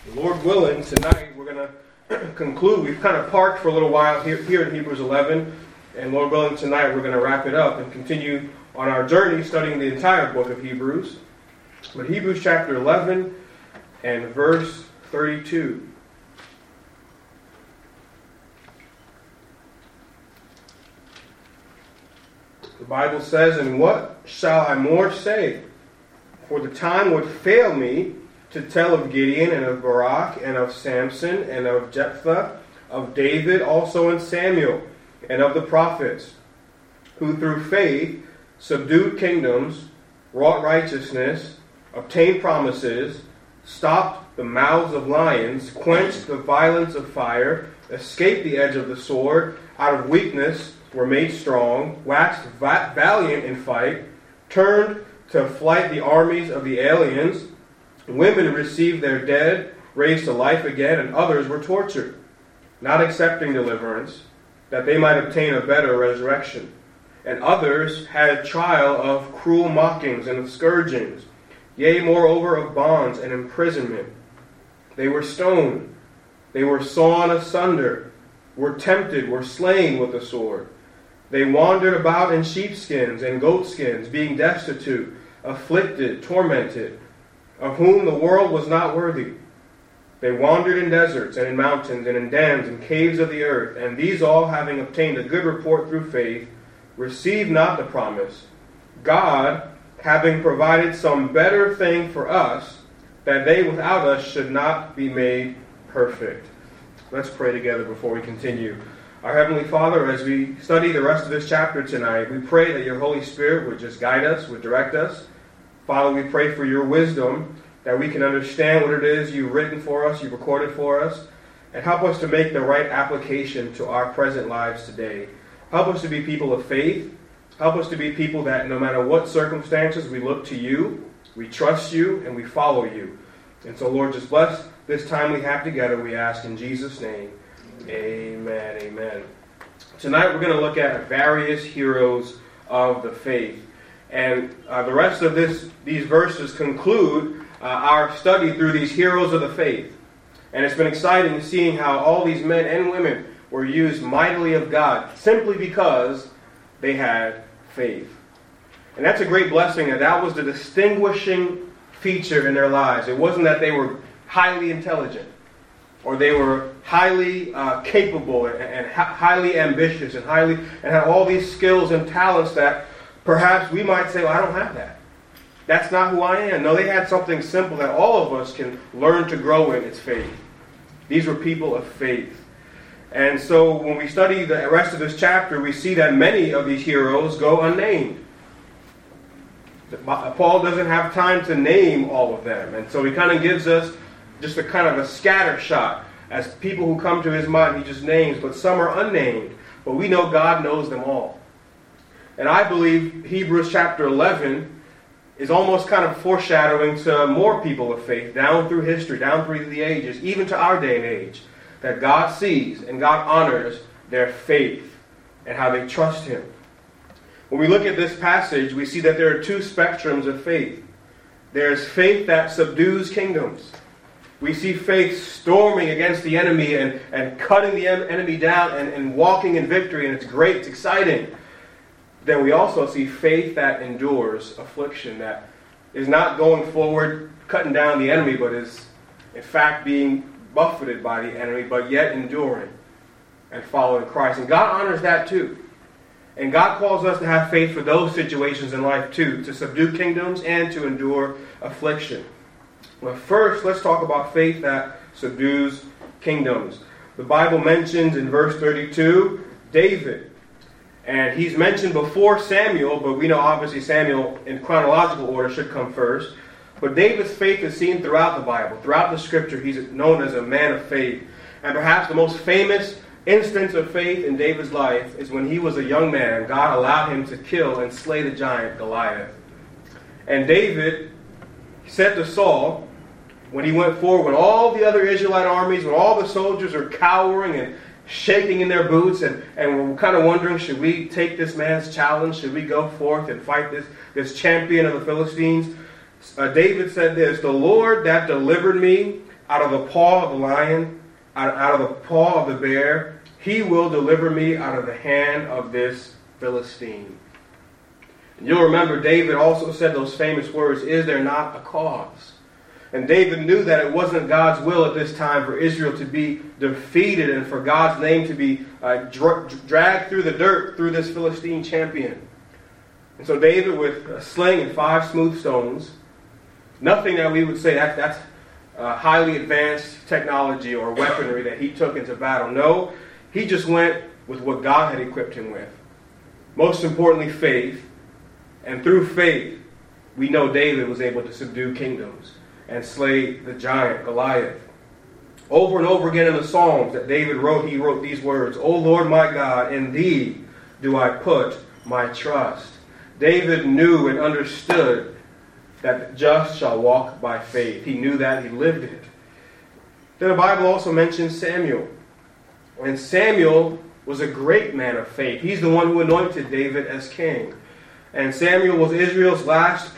Lord willing, tonight we're going to conclude. We've kind of parked for a little while here in Hebrews 11, and Lord willing, tonight we're going to wrap it up and continue on our journey studying the entire book of Hebrews. But Hebrews chapter 11 and verse 32. The Bible says, "And what shall I more say? For the time would fail me to tell of Gideon and of Barak and of Samson and of Jephthah, of David also and Samuel, and of the prophets, who through faith subdued kingdoms, wrought righteousness, obtained promises, stopped the mouths of lions, quenched the violence of fire, escaped the edge of the sword, out of weakness were made strong, waxed valiant in fight, turned to flight the armies of the aliens. Women received their dead, raised to life again, and others were tortured, not accepting deliverance, that they might obtain a better resurrection. And others had trial of cruel mockings and of scourgings, yea, moreover, of bonds and imprisonment. They were stoned, they were sawn asunder, were tempted, were slain with the sword. They wandered about in sheepskins and goatskins, being destitute, afflicted, tormented, of whom the world was not worthy. They wandered in deserts and in mountains and in dens and caves of the earth, and these all, having obtained a good report through faith, received not the promise, God having provided some better thing for us, that they without us should not be made perfect." Let's pray together before we continue. Our Heavenly Father, as we study the rest of this chapter tonight, we pray that your Holy Spirit would just guide us, would direct us. Father, we pray for your wisdom, that we can understand what it is you've written for us, you've recorded for us, and help us to make the right application to our present lives today. Help us to be people of faith. Help us to be people that no matter what circumstances, we look to you, we trust you, and we follow you. And so, Lord, just bless this time we have together, we ask in Jesus' name. Amen, amen. Tonight we're going to look at various heroes of the faith. And the rest of these verses conclude our study through these heroes of the faith. And it's been exciting seeing how all these men and women were used mightily of God simply because they had faith. And that's a great blessing, and that was the distinguishing feature in their lives. It wasn't that they were highly intelligent or they were highly capable and highly ambitious and had all these skills and talents that perhaps we might say, well, I don't have that. That's not who I am. No, they had something simple that all of us can learn to grow in. It's faith. These were people of faith. And so when we study the rest of this chapter, we see that many of these heroes go unnamed. Paul doesn't have time to name all of them. And so he kind of gives us just a kind of a scatter shot. As people who come to his mind, he just names, but some are unnamed. But we know God knows them all. And I believe Hebrews chapter 11 is almost kind of foreshadowing to more people of faith down through history, down through the ages, even to our day and age, that God sees and God honors their faith and how they trust him. When we look at this passage, we see that there are two spectrums of faith. There's faith that subdues kingdoms. We see faith storming against the enemy and cutting the enemy down and walking in victory, and it's great, it's exciting. Then we also see faith that endures affliction, that is not going forward, cutting down the enemy, but is in fact being buffeted by the enemy, but yet enduring and following Christ. And God honors that too. And God calls us to have faith for those situations in life too, to subdue kingdoms and to endure affliction. But first, let's talk about faith that subdues kingdoms. The Bible mentions in verse 32, David. And he's mentioned before Samuel, but we know obviously Samuel in chronological order should come first. But David's faith is seen throughout the Bible. Throughout the scripture, he's known as a man of faith. And perhaps the most famous instance of faith in David's life is when he was a young man. God allowed him to kill and slay the giant Goliath. And David said to Saul, when he went forward, when all the other Israelite armies, when all the soldiers are cowering and shaking in their boots, and we're kind of wondering, should we take this man's challenge? Should we go forth and fight this champion of the Philistines? David said this, "The Lord that delivered me out of the paw of the lion, out of the paw of the bear. He will deliver me out of the hand of this Philistine. And you'll remember David also said those famous words, "Is there not a cause?" And David knew that it wasn't God's will at this time for Israel to be defeated and for God's name to be dragged through the dirt through this Philistine champion. And so David, with a sling and 5 smooth stones, nothing that we would say that's highly advanced technology or weaponry that he took into battle. No, he just went with what God had equipped him with. Most importantly, faith. And through faith, we know David was able to subdue kingdoms and slay the giant Goliath. Over and over again in the Psalms that David wrote, he wrote these words, "O Lord my God, in thee do I put my trust." David knew and understood that the just shall walk by faith. He knew that. He lived it. Then the Bible also mentions Samuel. And Samuel was a great man of faith. He's the one who anointed David as king. And Samuel was Israel's last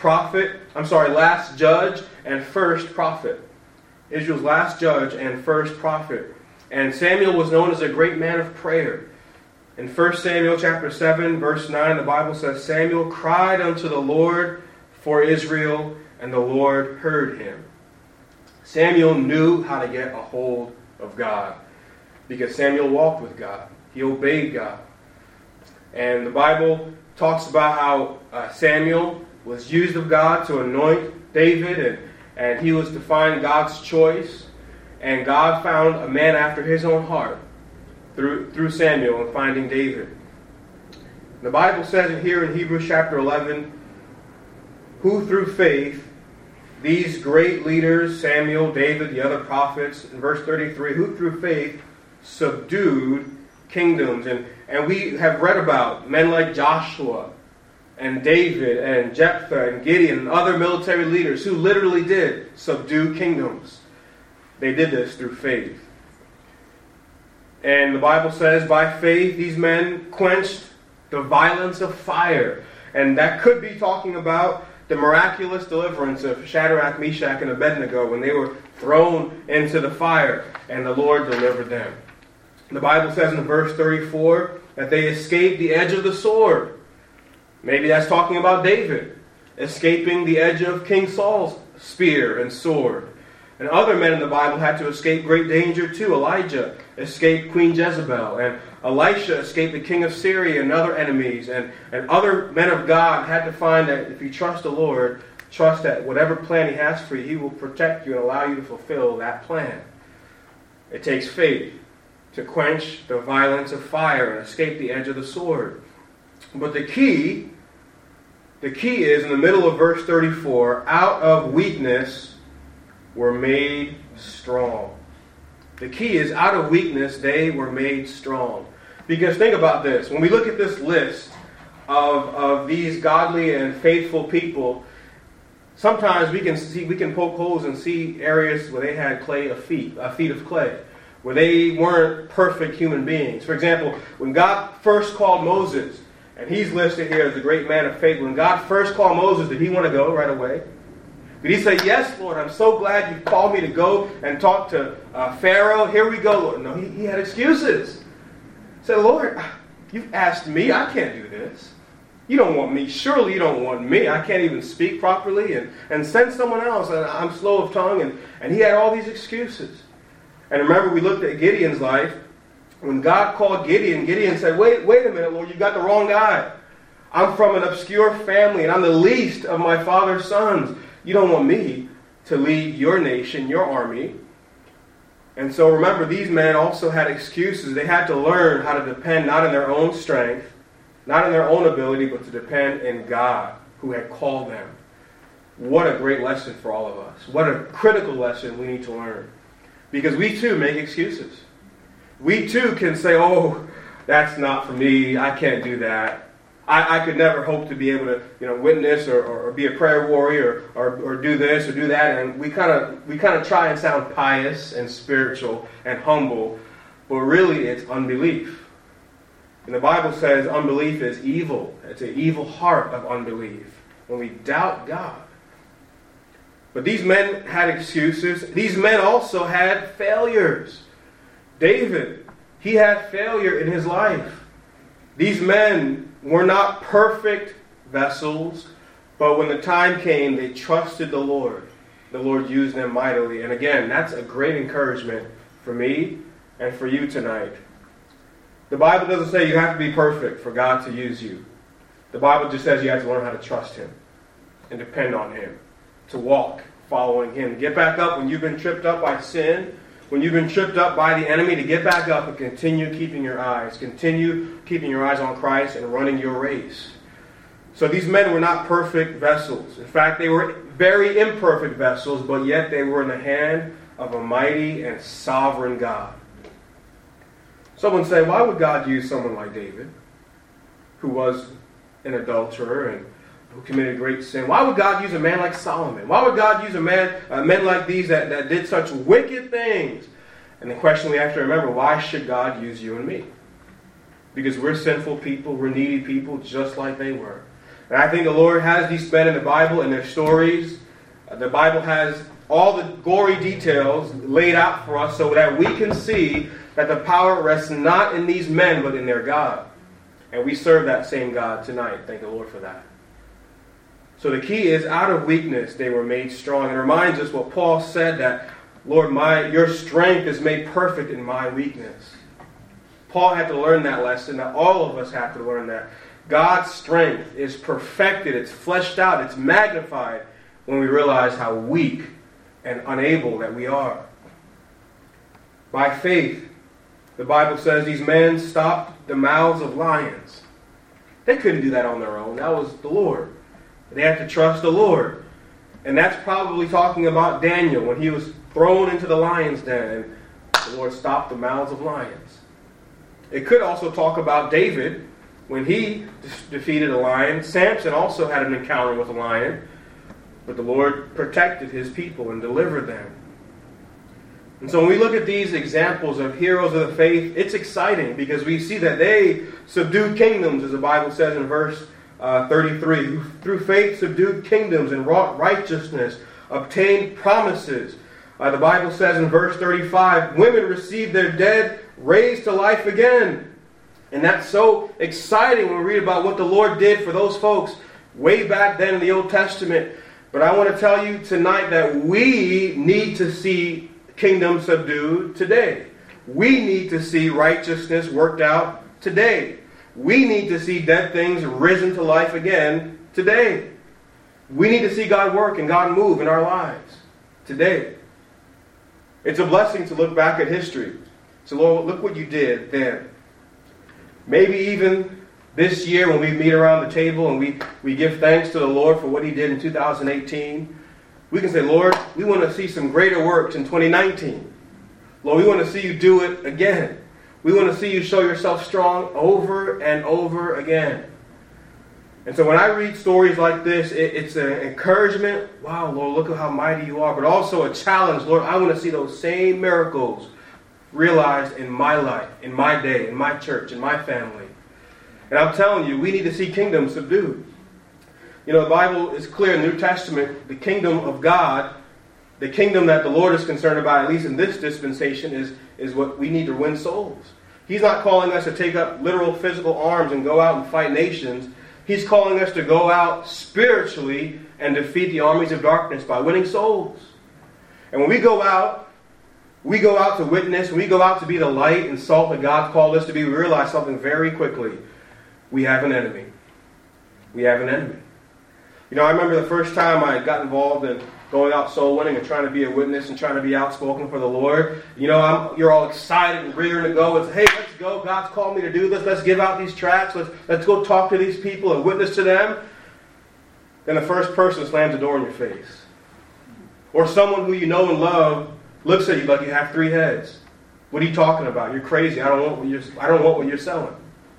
judge and first prophet. Israel's last judge and first prophet. And Samuel was known as a great man of prayer. In 1 Samuel chapter 7, verse 9, the Bible says, Samuel cried unto the Lord for Israel, and the Lord heard him. Samuel knew how to get a hold of God because Samuel walked with God. He obeyed God. And the Bible talks about how Samuel was used of God to anoint David, and he was to find God's choice. And God found a man after his own heart through Samuel and finding David. The Bible says here in Hebrews chapter 11, who through faith, these great leaders, Samuel, David, the other prophets, in verse 33, who through faith subdued kingdoms. And we have read about men like Joshua and David and Jephthah and Gideon and other military leaders who literally did subdue kingdoms. They did this through faith. And the Bible says, by faith, these men quenched the violence of fire. And that could be talking about the miraculous deliverance of Shadrach, Meshach, and Abednego when they were thrown into the fire and the Lord delivered them. The Bible says in verse 34 that they escaped the edge of the sword. Maybe that's talking about David escaping the edge of King Saul's spear and sword. And other men in the Bible had to escape great danger too. Elijah escaped Queen Jezebel, and Elisha escaped the king of Syria and other enemies. And other men of God had to find that if you trust the Lord, trust that whatever plan He has for you, He will protect you and allow you to fulfill that plan. It takes faith to quench the violence of fire and escape the edge of the sword. But the key is in the middle of verse 34, out of weakness were made strong. The key is out of weakness they were made strong. Because think about this. When we look at this list of these godly and faithful people, sometimes we can poke holes and see areas where they had feet of clay, where they weren't perfect human beings. For example, when God first called Moses, and he's listed here as a great man of faith, when God first called Moses, did he want to go right away? Did he say, yes, Lord, I'm so glad you called me to go and talk to Pharaoh. Here we go, Lord. No, he had excuses. He said, Lord, you've asked me. I can't do this. You don't want me. Surely you don't want me. I can't even speak properly. And send someone else. And I'm slow of tongue. And he had all these excuses. And remember, we looked at Gideon's life. When God called Gideon, Gideon said, wait a minute, Lord, you got the wrong guy. I'm from an obscure family, and I'm the least of my father's sons. You don't want me to lead your nation, your army. And so remember, these men also had excuses. They had to learn how to depend not in their own strength, not in their own ability, but to depend in God who had called them. What a great lesson for all of us. What a critical lesson we need to learn. Because we too make excuses. We too can say, oh, that's not for me. I can't do that. I could never hope to be able to, witness or be a prayer warrior or do this or do that. And we kind of try and sound pious and spiritual and humble, but really it's unbelief. And the Bible says unbelief is evil. It's an evil heart of unbelief when we doubt God. But these men had excuses. These men also had failures. David, he had failure in his life. These men were not perfect vessels, but when the time came, they trusted the Lord. The Lord used them mightily. And again, that's a great encouragement for me and for you tonight. The Bible doesn't say you have to be perfect for God to use you. The Bible just says you have to learn how to trust Him and depend on Him, to walk following Him. Get back up when you've been tripped up by sin, when you've been tripped up by the enemy, to get back up and continue keeping your eyes on Christ and running your race. So these men were not perfect vessels. In fact, they were very imperfect vessels, but yet they were in the hand of a mighty and sovereign God. Someone say, why would God use someone like David, who was an adulterer and who committed great sin? Why would God use a man like Solomon? Why would God use men like these that did such wicked things? And the question we have to remember, why should God use you and me? Because we're sinful people, we're needy people, just like they were. And I think the Lord has these men in the Bible and their stories. The Bible has all the gory details laid out for us so that we can see that the power rests not in these men, but in their God. And we serve that same God tonight. Thank the Lord for that. So the key is, out of weakness they were made strong. And it reminds us what Paul said, that, Lord, your strength is made perfect in my weakness. Paul had to learn that lesson. That all of us have to learn that. God's strength is perfected, it's fleshed out, it's magnified when we realize how weak and unable that we are. By faith, the Bible says these men stopped the mouths of lions. They couldn't do that on their own. That was the Lord. They had to trust the Lord. And that's probably talking about Daniel when he was thrown into the lion's den and the Lord stopped the mouths of lions. It could also talk about David when he defeated a lion. Samson also had an encounter with a lion, but the Lord protected his people and delivered them. And so when we look at these examples of heroes of the faith, it's exciting because we see that they subdued kingdoms, as the Bible says in verse 33. Who through faith subdued kingdoms and wrought righteousness, obtained promises. The Bible says in verse 35, women received their dead raised to life again. And that's so exciting when we read about what the Lord did for those folks way back then in the Old Testament. But I want to tell you tonight that we need to see kingdom subdued today. We need to see righteousness worked out today. We need to see dead things risen to life again today. We need to see God work and God move in our lives today. It's a blessing to look back at history. So, Lord, look what you did then. Maybe even this year when we meet around the table and we give thanks to the Lord for what He did in 2018, we can say, Lord, we want to see some greater works in 2019. Lord, we want to see you do it again. We want to see you show yourself strong over and over again. And so when I read stories like this, it's an encouragement. Wow, Lord, look at how mighty you are. But also a challenge. Lord, I want to see those same miracles realized in my life, in my day, in my church, in my family. And I'm telling you, we need to see kingdom subdued. You know, the Bible is clear in the New Testament, the kingdom of God, the kingdom that the Lord is concerned about, at least in this dispensation, is what we need to win souls. He's not calling us to take up literal physical arms and go out and fight nations. He's calling us to go out spiritually and defeat the armies of darkness by winning souls. And when we go out to witness, we go out to be the light and salt that God called us to be, we realize something very quickly. We have an enemy. We have an enemy. You know, I remember the first time I got involved in going out soul winning and trying to be a witness and trying to be outspoken for the Lord. You know, you're all excited and ready to go. It's, hey, let's go. God's called me to do this. Let's give out these tracts. Let's go talk to these people and witness to them. Then the first person slams the door in your face. Or someone who you know and love looks at you like you have three heads. What are you talking about? You're crazy. I don't want what you're selling.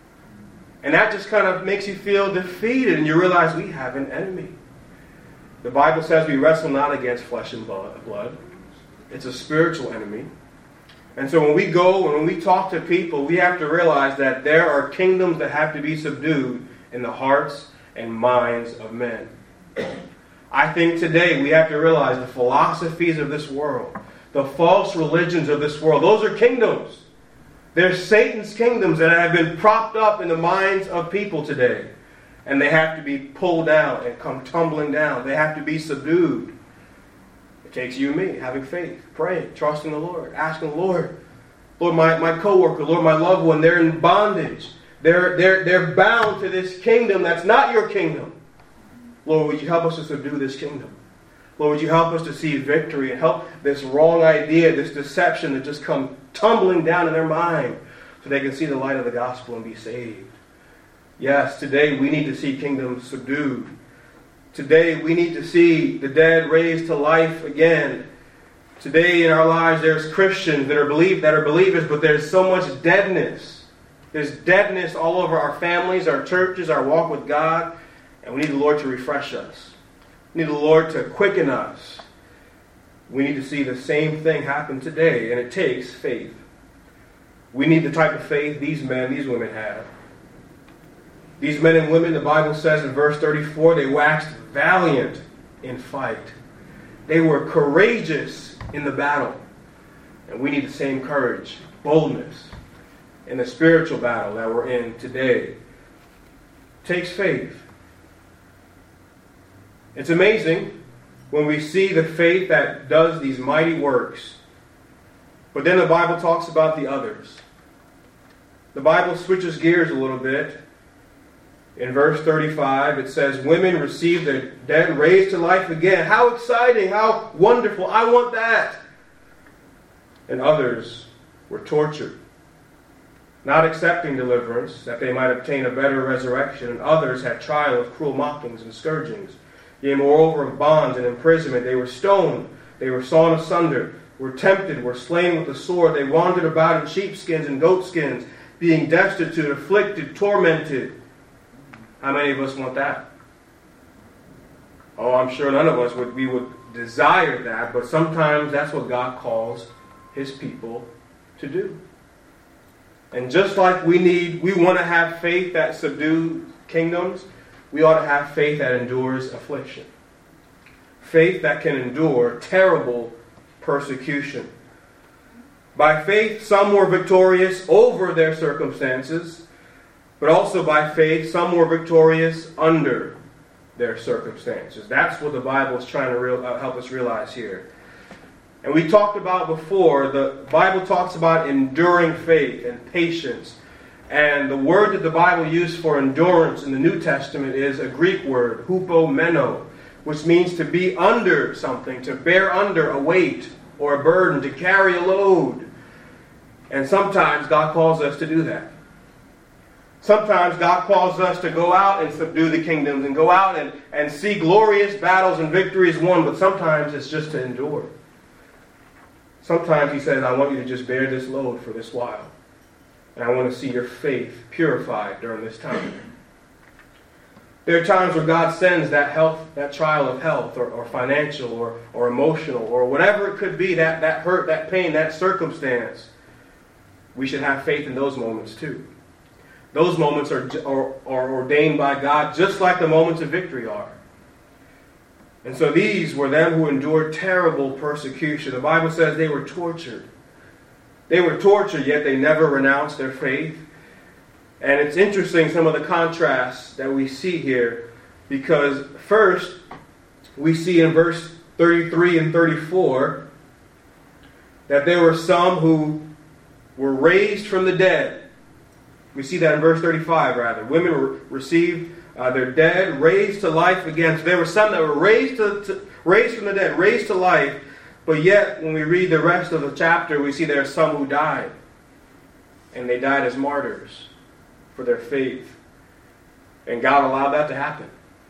And that just kind of makes you feel defeated, and you realize we have an enemy. The Bible says we wrestle not against flesh and blood. It's a spiritual enemy. And so when we go and when we talk to people, we have to realize that there are kingdoms that have to be subdued in the hearts and minds of men. I think today we have to realize the philosophies of this world, the false religions of this world, those are kingdoms. They're Satan's kingdoms that have been propped up in the minds of people today. And they have to be pulled down and come tumbling down. They have to be subdued. It takes you and me having faith, praying, trusting the Lord, asking the Lord, Lord, my coworker, Lord, my loved one, they're in bondage. They're bound to this kingdom that's not your kingdom. Lord, would you help us to subdue this kingdom? Lord, would you help us to see victory and help this wrong idea, this deception to just come tumbling down in their mind so they can see the light of the gospel and be saved. Yes, today we need to see kingdoms subdued. Today we need to see the dead raised to life again. Today in our lives there's Christians that are believers, but there's so much deadness. There's deadness all over our families, our churches, our walk with God. And we need the Lord to refresh us. We need the Lord to quicken us. We need to see the same thing happen today, and it takes faith. We need the type of faith these men, these women have. These men and women, the Bible says in verse 34, they waxed valiant in fight. They were courageous in the battle. And we need the same courage, boldness in the spiritual battle that we're in today. It takes faith. It's amazing when we see the faith that does these mighty works. But then the Bible talks about the others. The Bible switches gears a little bit. In verse 35, it says, women received their dead raised to life again. How exciting, how wonderful. I want that. And others were tortured, not accepting deliverance, that they might obtain a better resurrection. And others had trial of cruel mockings and scourgings. Yea, moreover, of bonds and imprisonment. They were stoned, they were sawn asunder, were tempted, were slain with the sword. They wandered about in sheepskins and goatskins, being destitute, afflicted, tormented. How many of us want that? Oh, I'm sure none of us would desire that, but sometimes that's what God calls His people to do. And just like we want to have faith that subdues kingdoms, we ought to have faith that endures affliction. Faith that can endure terrible persecution. By faith, some were victorious over their circumstances, but also by faith, some were victorious under their circumstances. That's what the Bible is trying to help us realize here. And we talked about before, the Bible talks about enduring faith and patience. And the word that the Bible used for endurance in the New Testament is a Greek word, hupomeno, which means to be under something, to bear under a weight or a burden, to carry a load. And sometimes God calls us to do that. Sometimes God calls us to go out and subdue the kingdoms and go out and see glorious battles and victories won, but sometimes it's just to endure. Sometimes He says, I want you to just bear this load for this while. And I want to see your faith purified during this time. There are times where God sends that trial of health or financial or emotional or whatever it could be, that hurt, that pain, that circumstance. We should have faith in those moments too. Those moments are ordained by God just like the moments of victory are. And so these were them who endured terrible persecution. The Bible says they were tortured. They were tortured, yet they never renounced their faith. And it's interesting some of the contrasts that we see here, because first we see in verse 33 and 34 that there were some who were raised from the dead. We see that in verse 35, rather. Women received their dead, raised to life again. So there were some that were raised from the dead, raised to life. But yet, when we read the rest of the chapter, we see there are some who died. And they died as martyrs for their faith. And God allowed that to happen.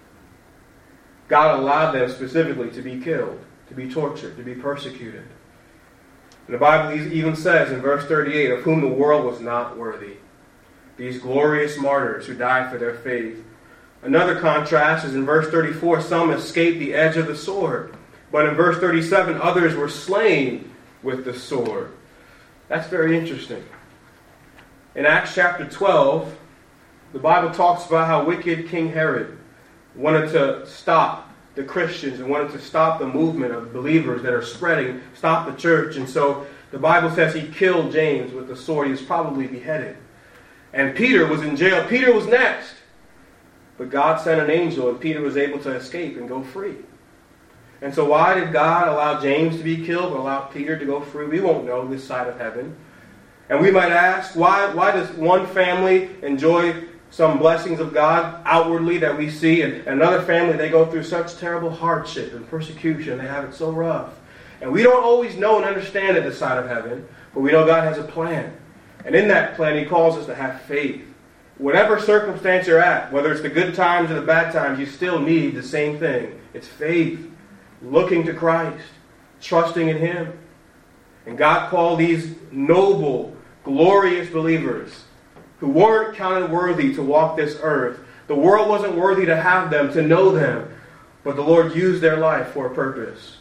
God allowed them specifically to be killed, to be tortured, to be persecuted. And the Bible even says in verse 38, of whom the world was not worthy. These glorious martyrs who died for their faith. Another contrast is in verse 34, some escaped the edge of the sword. But in verse 37, others were slain with the sword. That's very interesting. In Acts chapter 12, the Bible talks about how wicked King Herod wanted to stop the Christians and wanted to stop the movement of believers that are spreading, stop the church. And so the Bible says he killed James with the sword. He was probably beheaded. And Peter was in jail. Peter was next. But God sent an angel and Peter was able to escape and go free. And so why did God allow James to be killed or allow Peter to go free? We won't know this side of heaven. And we might ask, why does one family enjoy some blessings of God outwardly that we see, and another family, they go through such terrible hardship and persecution. They have it so rough. And we don't always know and understand it this side of heaven, but we know God has a plan. And in that plan, he calls us to have faith. Whatever circumstance you're at, whether it's the good times or the bad times, you still need the same thing. It's faith, looking to Christ, trusting in him. And God called these noble, glorious believers who weren't counted worthy to walk this earth. The world wasn't worthy to have them, to know them. But the Lord used their life for a purpose.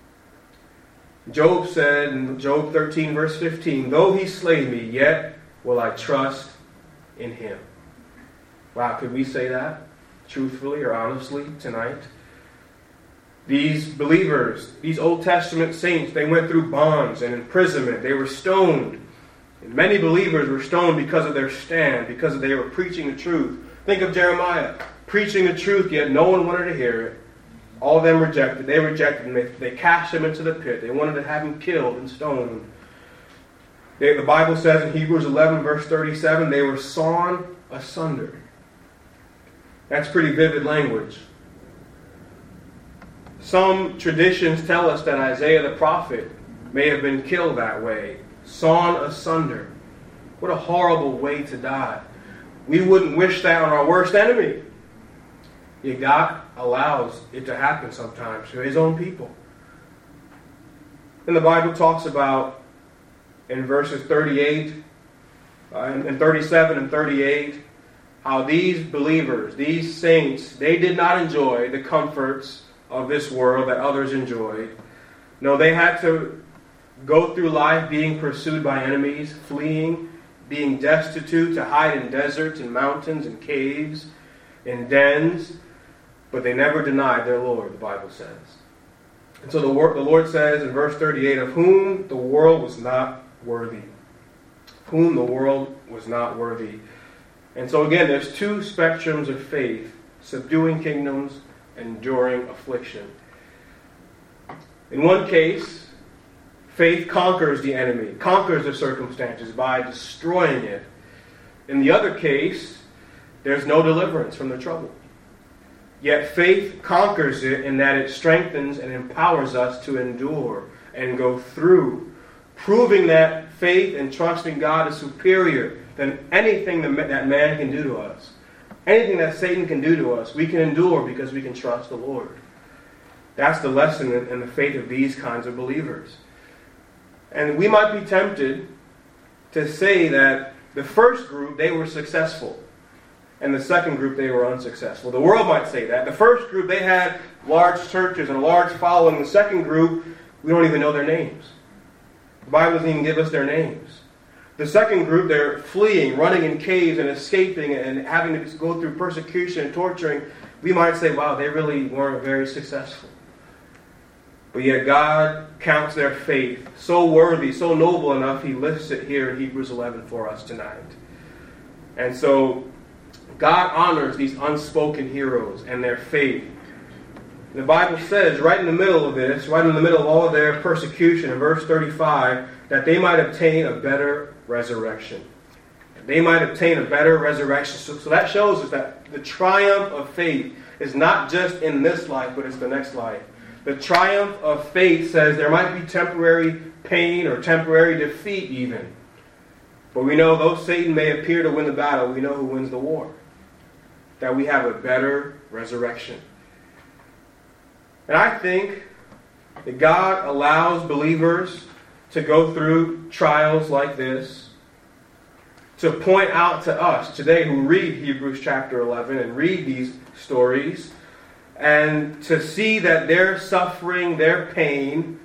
Job said in Job 13 verse 15, "Though he slay me, yet will I trust in him." Wow, could we say that truthfully or honestly tonight? These believers, these Old Testament saints, they went through bonds and imprisonment. They were stoned. And many believers were stoned because of their stand, because they were preaching the truth. Think of Jeremiah, preaching the truth, yet no one wanted to hear it. All of them rejected. They rejected him. They cast him into the pit. They wanted to have him killed and stoned. The Bible says in Hebrews 11, verse 37, they were sawn asunder. That's pretty vivid language. Some traditions tell us that Isaiah the prophet may have been killed that way. Sawn asunder. What a horrible way to die. We wouldn't wish that on our worst enemy. Yet God allows it to happen sometimes to his own people. And the Bible talks about, in verses 38 and 37 and 38, how these believers, these saints, they did not enjoy the comforts of this world that others enjoyed. No, they had to go through life being pursued by enemies, fleeing, being destitute, to hide in deserts and mountains and caves, in dens. But they never denied their Lord, the Bible says. And so the Lord says in verse 38, of whom the world was not worthy. Whom the world was not worthy. And so again, there's two spectrums of faith: subduing kingdoms, enduring affliction. In one case, faith conquers the enemy, conquers the circumstances by destroying it. In the other case, there's no deliverance from the trouble. Yet faith conquers it in that it strengthens and empowers us to endure and go through, proving that faith and trusting God is superior than anything that man can do to us. Anything that Satan can do to us, we can endure because we can trust the Lord. That's the lesson in the faith of these kinds of believers. And we might be tempted to say that the first group, they were successful. And the second group, they were unsuccessful. The world might say that. The first group, they had large churches and a large following. The second group, we don't even know their names. The Bible doesn't even give us their names. The second group, they're fleeing, running in caves and escaping and having to go through persecution and torturing. We might say, wow, they really weren't very successful. But yet God counts their faith so worthy, so noble enough, he lists it here in Hebrews 11 for us tonight. And so God honors these unspoken heroes and their faith. The Bible says right in the middle of this, right in the middle of all of their persecution, in verse 35, that they might obtain a better resurrection. They might obtain a better resurrection. So that shows us that the triumph of faith is not just in this life, but it's the next life. The triumph of faith says there might be temporary pain or temporary defeat even. But we know though Satan may appear to win the battle, we know who wins the war. That we have a better resurrection. And I think that God allows believers to go through trials like this to point out to us today who read Hebrews chapter 11 and read these stories, and to see that their suffering, their pain,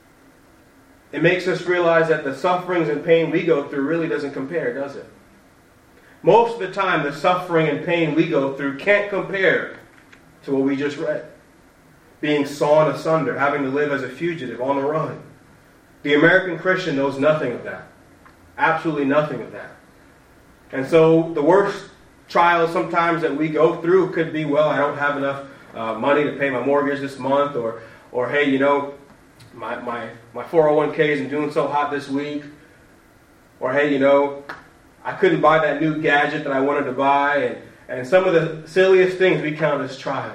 it makes us realize that the sufferings and pain we go through really doesn't compare, does it? Most of the time, the suffering and pain we go through can't compare to what we just read. being sawn asunder, having to live as a fugitive on the run. The American Christian knows nothing of that. Absolutely nothing of that. And so the worst trials sometimes that we go through could be, well, I don't have enough money to pay my mortgage this month, or hey, you know, my 401k isn't doing so hot this week, or hey, you know, I couldn't buy that new gadget that I wanted to buy, and some of the silliest things we count as trials.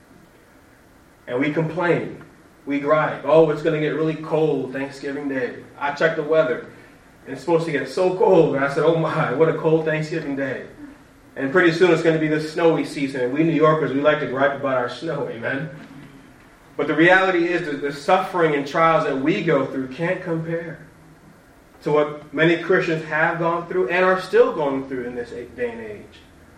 And we complain. We gripe. Oh, it's going to get really cold Thanksgiving Day. I checked the weather, and it's supposed to get so cold. And I said, oh my, what a cold Thanksgiving Day. And pretty soon it's going to be the snowy season. And we New Yorkers, we like to gripe about our snow, amen? But the reality is that the suffering and trials that we go through can't compare to what many Christians have gone through and are still going through in this day and age.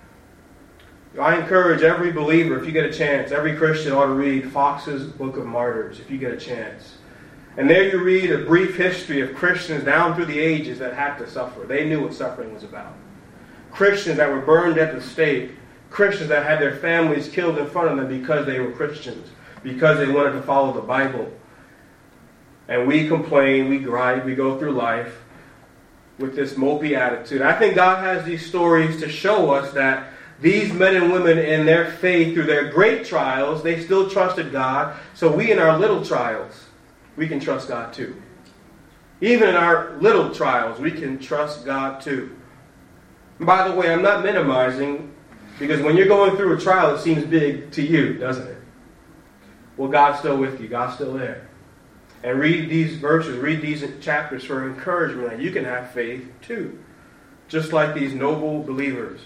I encourage every believer, if you get a chance, every Christian ought to read Fox's Book of Martyrs, if you get a chance. And there you read a brief history of Christians down through the ages that had to suffer. They knew what suffering was about. Christians that were burned at the stake. Christians that had their families killed in front of them because they were Christians, because they wanted to follow the Bible. And we complain, we gripe, we go through life with this mopey attitude. I think God has these stories to show us that these men and women in their faith, through their great trials, they still trusted God. So we in our little trials, we can trust God too. Even in our little trials, we can trust God too. And by the way, I'm not minimizing, because when you're going through a trial, it seems big to you, doesn't it? Well, God's still with you. God's still there. And read these verses, read these chapters for encouragement that you can have faith too. Just like these noble believers.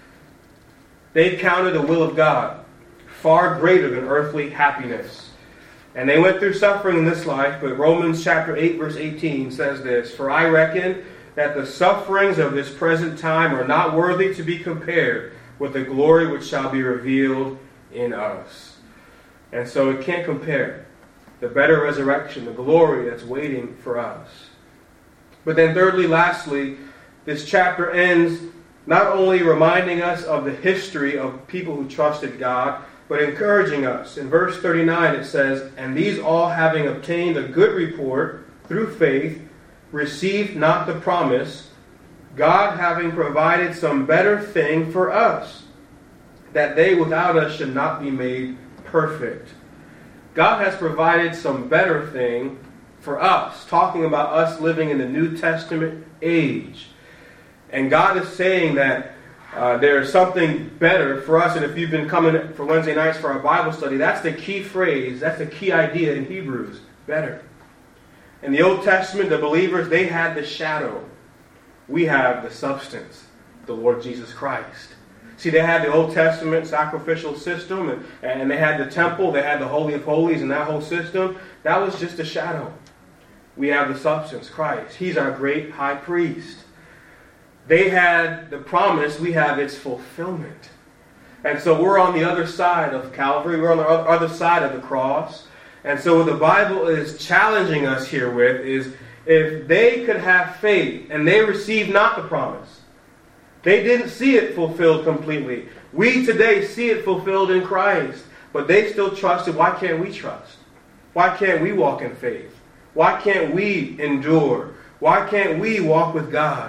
They counted the will of God far greater than earthly happiness. And they went through suffering in this life, but Romans chapter 8 verse 18 says this, "For I reckon that the sufferings of this present time are not worthy to be compared with the glory which shall be revealed in us." And so it can't compare. The better resurrection, the glory that's waiting for us. But then thirdly, lastly, this chapter ends not only reminding us of the history of people who trusted God, but encouraging us. In verse 39 it says, "And these all having obtained a good report through faith, received not the promise, God having provided some better thing for us, that they without us should not be made perfect." God has provided some better thing for us, talking about us living in the New Testament age. And God is saying that there is something better for us. And if you've been coming for Wednesday nights for our Bible study, that's the key phrase, that's the key idea in Hebrews, better. In the Old Testament, the believers, they had the shadow. We have the substance, the Lord Jesus Christ. See, they had the Old Testament sacrificial system, and they had the temple, they had the Holy of Holies, and that whole system. That was just a shadow. We have the substance, Christ. He's our great high priest. They had the promise, we have its fulfillment. And so we're on the other side of Calvary, we're on the other side of the cross. And so what the Bible is challenging us here with is, if they could have faith and they received not the promise, they didn't see it fulfilled completely. We today see it fulfilled in Christ, but they still trusted. Why can't we trust? Why can't we walk in faith? Why can't we endure? Why can't we walk with God?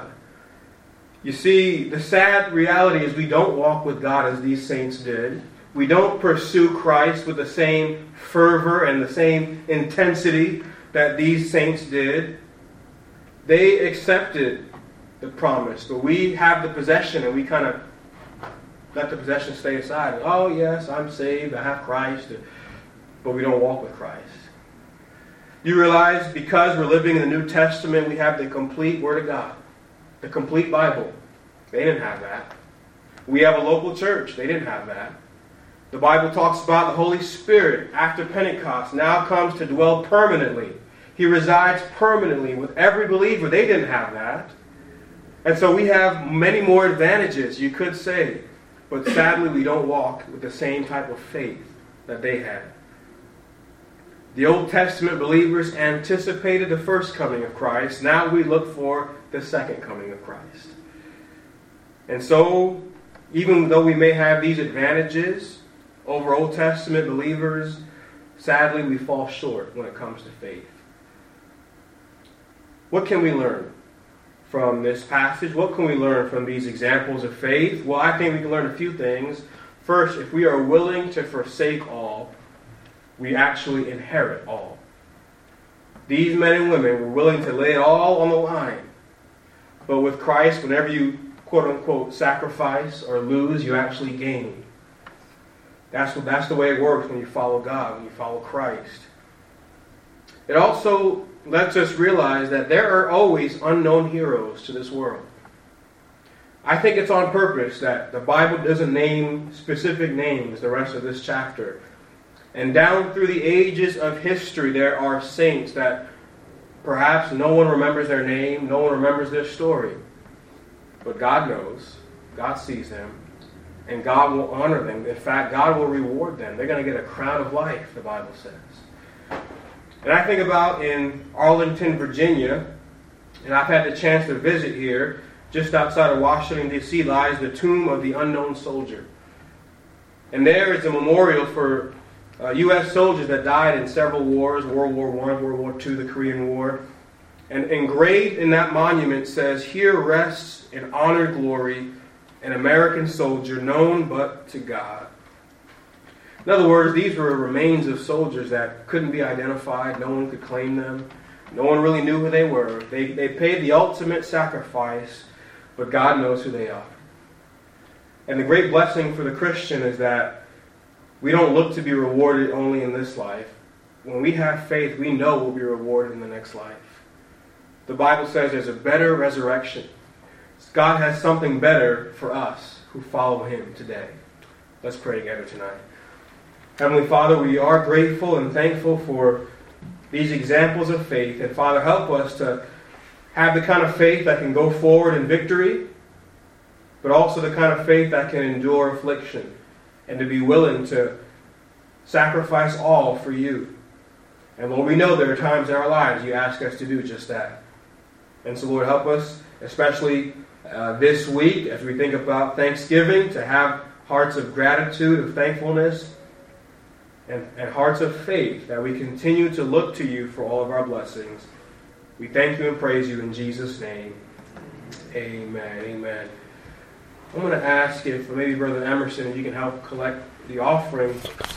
You see, the sad reality is we don't walk with God as these saints did. We don't pursue Christ with the same fervor and the same intensity that these saints did. They accepted the promise, but we have the possession and we kind of let the possession stay aside. Oh yes, I'm saved, I have Christ, but we don't walk with Christ. You realize because we're living in the New Testament, we have the complete Word of God, the complete Bible. They didn't have that. We have a local church. They didn't have that. The Bible talks about the Holy Spirit after Pentecost now comes to dwell permanently. He resides permanently with every believer. They didn't have that. And so we have many more advantages, you could say. But sadly, we don't walk with the same type of faith that they had. The Old Testament believers anticipated the first coming of Christ. Now we look for the second coming of Christ. And so, even though we may have these advantages over Old Testament believers, sadly, we fall short when it comes to faith. What can we learn from this passage? What can we learn from these examples of faith? Well, I think we can learn a few things. First, if we are willing to forsake all, we actually inherit all. These men and women were willing to lay it all on the line. But with Christ, whenever you quote-unquote sacrifice or lose, you actually gain. That's the way it works when you follow God, when you follow Christ. It also lets us realize that there are always unknown heroes to this world. I think it's on purpose that the Bible doesn't name specific names the rest of this chapter. And down through the ages of history, there are saints that perhaps no one remembers their name, no one remembers their story. But God knows, God sees them, and God will honor them. In fact, God will reward them. They're going to get a crown of life, the Bible says. And I think about in Arlington, Virginia, and I've had the chance to visit here, just outside of Washington, D.C., lies the Tomb of the Unknown Soldier. And there is a memorial for U.S. soldiers that died in several wars, World War I, World War II, the Korean War. And engraved in that monument says, "Here rests in honored glory an American soldier known but to God." In other words, these were remains of soldiers that couldn't be identified. No one could claim them. No one really knew who they were. They paid the ultimate sacrifice, but God knows who they are. And the great blessing for the Christian is that we don't look to be rewarded only in this life. When we have faith, we know we'll be rewarded in the next life. The Bible says there's a better resurrection. God has something better for us who follow Him today. Let's pray together tonight. Heavenly Father, we are grateful and thankful for these examples of faith. And Father, help us to have the kind of faith that can go forward in victory, but also the kind of faith that can endure affliction, and to be willing to sacrifice all for you. And Lord, we know there are times in our lives you ask us to do just that. And so Lord, help us, especially this week as we think about Thanksgiving, to have hearts of gratitude, of thankfulness, and hearts of faith, that we continue to look to you for all of our blessings. We thank you and praise you in Jesus' name. Amen. Amen. I'm going to ask if maybe Brother Emerson, if you can help collect the offering.